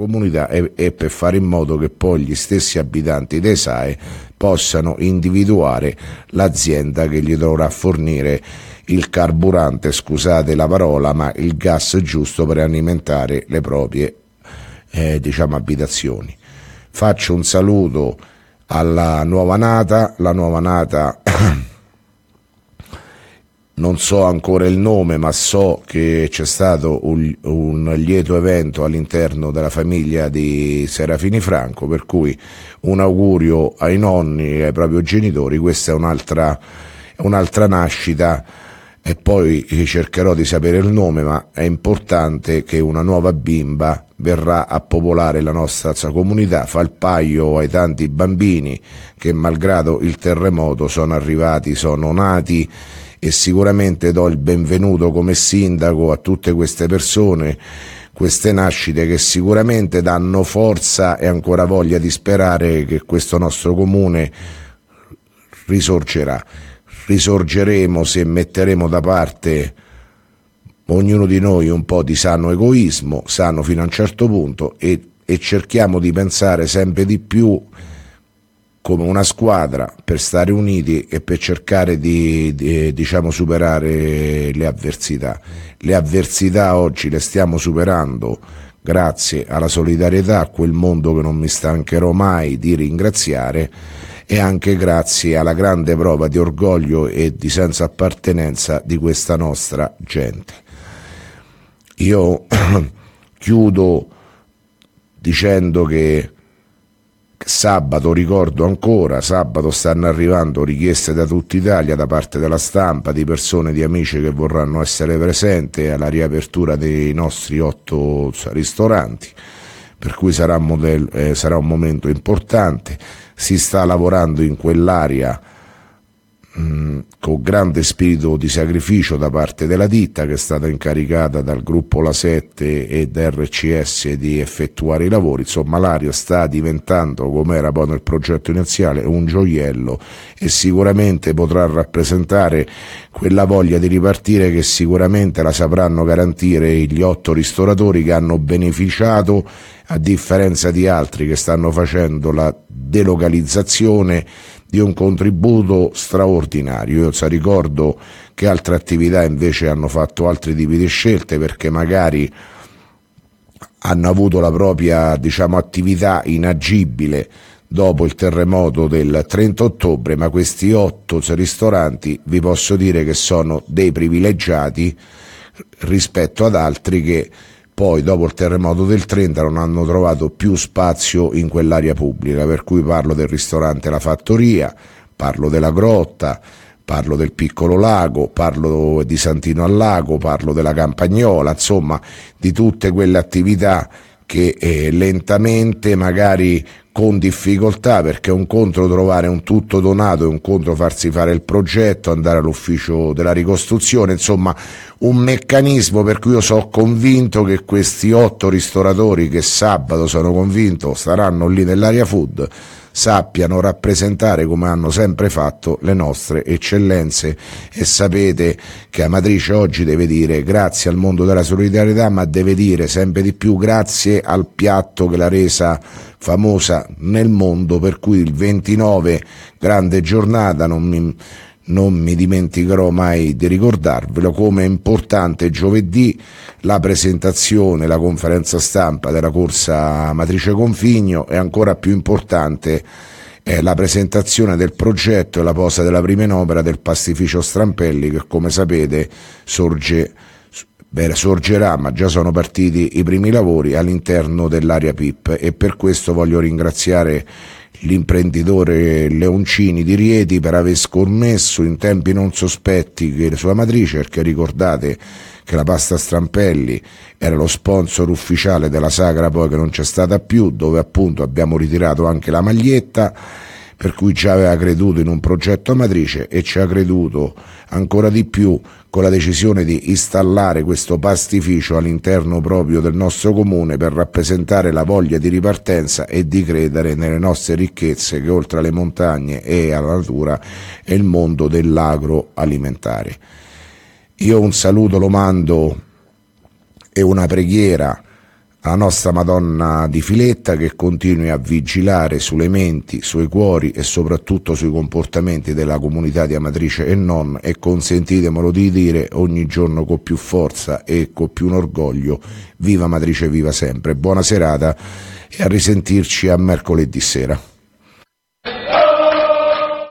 comunità e per fare in modo che poi gli stessi abitanti dei SAE possano individuare l'azienda che gli dovrà fornire il carburante, scusate la parola, ma il gas giusto per alimentare le proprie abitazioni. Faccio un saluto alla nuova nata, la nuova nata non so ancora il nome, ma so che c'è stato un lieto evento all'interno della famiglia di Serafini Franco, per cui un augurio ai nonni e ai propri genitori. Questa è un'altra nascita e poi cercherò di sapere il nome, ma è importante che una nuova bimba verrà a popolare la nostra comunità, fa il paio ai tanti bambini che malgrado il terremoto sono arrivati, sono nati, e sicuramente do il benvenuto come sindaco a tutte queste persone, queste nascite che sicuramente danno forza e ancora voglia di sperare che questo nostro comune risorgerà. Risorgeremo se metteremo da parte ognuno di noi un po' di sano egoismo, sano fino a un certo punto, e cerchiamo di pensare sempre di più come una squadra per stare uniti e per cercare di superare le avversità. Le avversità oggi le stiamo superando grazie alla solidarietà, a quel mondo che non mi stancherò mai di ringraziare, e anche grazie alla grande prova di orgoglio e di senso appartenenza di questa nostra gente. Io chiudo dicendo che sabato, ricordo ancora, sabato stanno arrivando richieste da tutta Italia, da parte della stampa, di persone, di amici che vorranno essere presenti alla riapertura dei nostri 8 ristoranti, per cui sarà un momento importante. Si sta lavorando in quell'area con grande spirito di sacrificio da parte della ditta, che è stata incaricata dal gruppo La 7 e da RCS di effettuare i lavori. Insomma, l'area sta diventando, come era poi nel progetto iniziale, un gioiello, e sicuramente potrà rappresentare quella voglia di ripartire che sicuramente la sapranno garantire gli 8 ristoratori che hanno beneficiato, a differenza di altri che stanno facendo la delocalizzazione, di un contributo straordinario. Io ricordo che altre attività invece hanno fatto altri tipi di scelte, perché magari hanno avuto la propria attività inagibile dopo il terremoto del 30 ottobre, ma questi 8 ristoranti vi posso dire che sono dei privilegiati rispetto ad altri che poi dopo il terremoto del 30 non hanno trovato più spazio in quell'area pubblica, per cui parlo del ristorante La Fattoria, parlo della Grotta, parlo del Piccolo Lago, parlo di Santino al Lago, parlo della Campagnola, insomma di tutte quelle attività che lentamente, magari con difficoltà, perché un conto trovare un tutto donato e un conto farsi fare il progetto, andare all'ufficio della ricostruzione, insomma un meccanismo per cui io sono convinto che questi 8 ristoratori, che sabato sono convinto staranno lì nell'area food, sappiano rappresentare, come hanno sempre fatto, le nostre eccellenze. E sapete che Amatrice oggi deve dire grazie al mondo della solidarietà, ma deve dire sempre di più grazie al piatto che l'ha resa famosa nel mondo, per cui il 29, grande giornata, non mi dimenticherò mai di ricordarvelo. Come è importante giovedì la presentazione, la conferenza stampa della corsa Amatrice Configno, e ancora più importante è la presentazione del progetto e la posa della prima in opera del pastificio Strampelli, che come sapete sorgerà, ma già sono partiti i primi lavori all'interno dell'area PIP, e per questo voglio ringraziare l'imprenditore Leoncini di Rieti per aver scommesso in tempi non sospetti che sua Amatrice, perché ricordate che la pasta Strampelli era lo sponsor ufficiale della sagra poi che non c'è stata più, dove appunto abbiamo ritirato anche la maglietta, per cui già aveva creduto in un progetto Amatrice e ci ha creduto ancora di più con la decisione di installare questo pastificio all'interno proprio del nostro comune, per rappresentare la voglia di ripartenza e di credere nelle nostre ricchezze, che oltre alle montagne e alla natura è il mondo dell'agroalimentare. Io un saluto lo mando e una preghiera alla nostra Madonna di Filetta, che continui a vigilare sulle menti, sui cuori e soprattutto sui comportamenti della comunità di Amatrice e non, e consentitemelo di dire ogni giorno con più forza e con più un orgoglio: viva Amatrice, viva sempre. Buona serata e a risentirci a mercoledì sera.